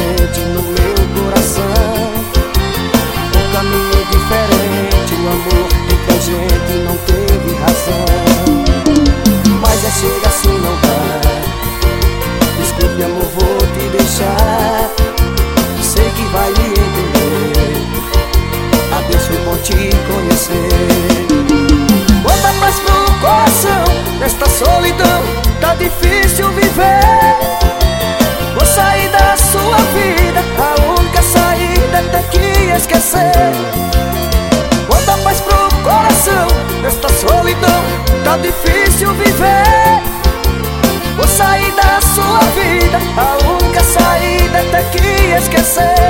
presente no meu coração. Um caminho diferente, o amor entre a gente não teve razão. Mas chega assim não dá. Desculpe amor, vou te deixar. Sei que vai me entender. Adeus, foi bom te conhecer. Quanta paz pro coração, nesta solidão tá difícil viver. Vou sair da sua vida, a única saída é ter que esquecer. Quanta paz pro coração, nesta solidão tá difícil viver. Vou sair da sua vida, a única saída é ter que esquecer.